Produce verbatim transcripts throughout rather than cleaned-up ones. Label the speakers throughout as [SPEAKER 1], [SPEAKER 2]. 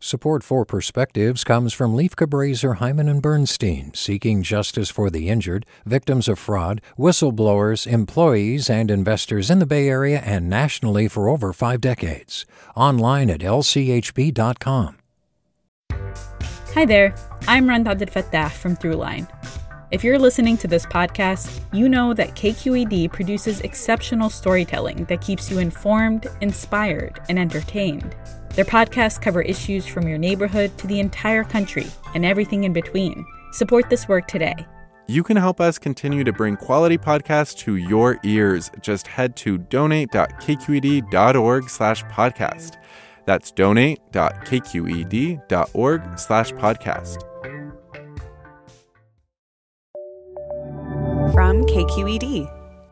[SPEAKER 1] Support for Perspectives comes from Leif Cabraser, Hyman and Bernstein, seeking justice for the injured, victims of fraud, whistleblowers, employees, and investors in the Bay Area and nationally for over five decades. Online at L C H B dot com.
[SPEAKER 2] Hi there, I'm Rand Abdelfattah from Throughline. If you're listening to this podcast, you know that K Q E D produces exceptional storytelling that keeps you informed, inspired, and entertained. Their podcasts cover issues from your neighborhood to the entire country and everything in between. Support this work today.
[SPEAKER 3] You can help us continue to bring quality podcasts to your ears. Just head to donate.kqed.org slash podcast. That's donate.kqed.org slash podcast.
[SPEAKER 4] From K Q E D.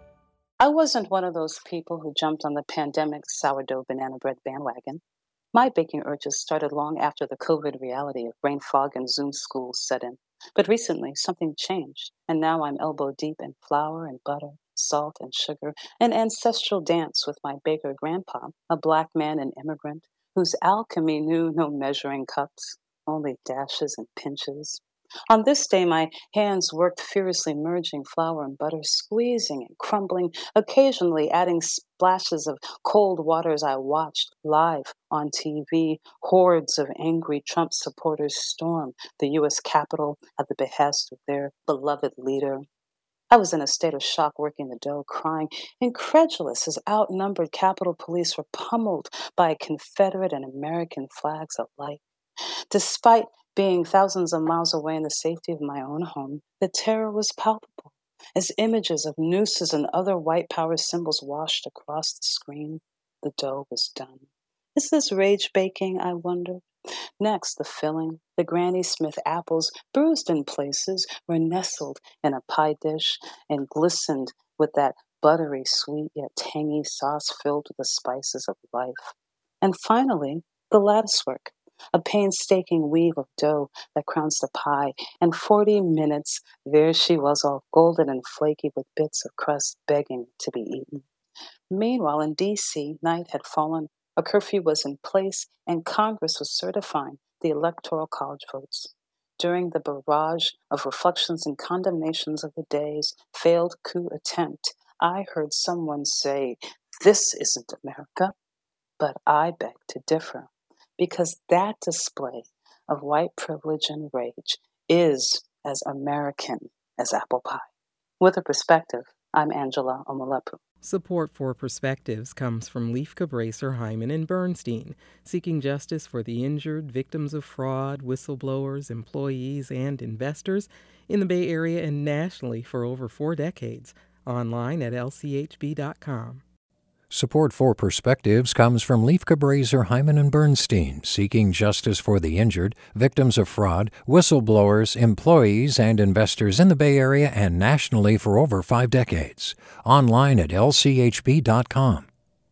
[SPEAKER 5] I wasn't one of those people who jumped on the pandemic sourdough banana bread bandwagon. My baking urges started long after the COVID reality of brain fog and Zoom schools set in. But recently, something changed, and now I'm elbow deep in flour and butter, salt and sugar, an ancestral dance with my baker grandpa, a black man and immigrant, whose alchemy knew no measuring cups, only dashes and pinches. On this day, my hands worked furiously merging flour and butter, squeezing and crumbling, occasionally adding splashes of cold water as I watched, live on T V, hordes of angry Trump supporters storm the U S Capitol at the behest of their beloved leader. I was in a state of shock working the dough, crying, incredulous as outnumbered Capitol Police were pummeled by Confederate and American flags alike. Despite being thousands of miles away in the safety of my own home, the terror was palpable as images of nooses and other white power symbols washed across the screen. The dough was done. Is this rage baking, I wondered? Next, the filling. The Granny Smith apples, bruised in places, were nestled in a pie dish and glistened with that buttery, sweet yet tangy sauce filled with the spices of life. And finally, the latticework. A painstaking weave of dough that crowns the pie, and forty minutes, there she was, all golden and flaky with bits of crust begging to be eaten. Meanwhile, in D C, night had fallen, a curfew was in place, and Congress was certifying the Electoral College votes. During the barrage of reflections and condemnations of the day's failed coup attempt, I heard someone say, "This isn't America," but I beg to differ. Because that display of white privilege and rage is as American as apple pie. With a perspective, I'm Angela Omalepu.
[SPEAKER 6] Support for Perspectives comes from Leif Cabraser, Hyman and Bernstein, seeking justice for the injured, victims of fraud, whistleblowers, employees, and investors in the Bay Area and nationally for over four decades. Online at L C H B dot com.
[SPEAKER 1] Support for Perspectives comes from Leif Cabraser, Hyman and Bernstein, seeking justice for the injured, victims of fraud, whistleblowers, employees, and investors in the Bay Area and nationally for over five decades. Online at L C H B dot com.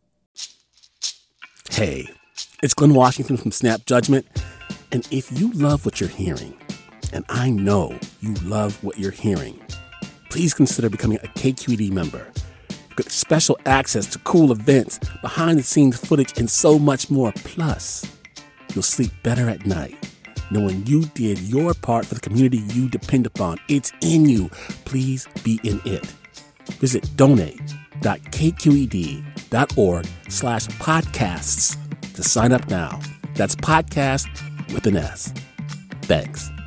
[SPEAKER 7] Hey, it's Glenn Washington from Snap Judgment, and if you love what you're hearing, and I know you love what you're hearing, please consider becoming a K Q E D member. Get special access to cool events, behind-the-scenes footage, and so much more. Plus, you'll sleep better at night knowing you did your part for the community you depend upon. It's in you. Please be in it. Visit donate.kqed.org slash podcasts to sign up now. That's podcast with an S. Thanks.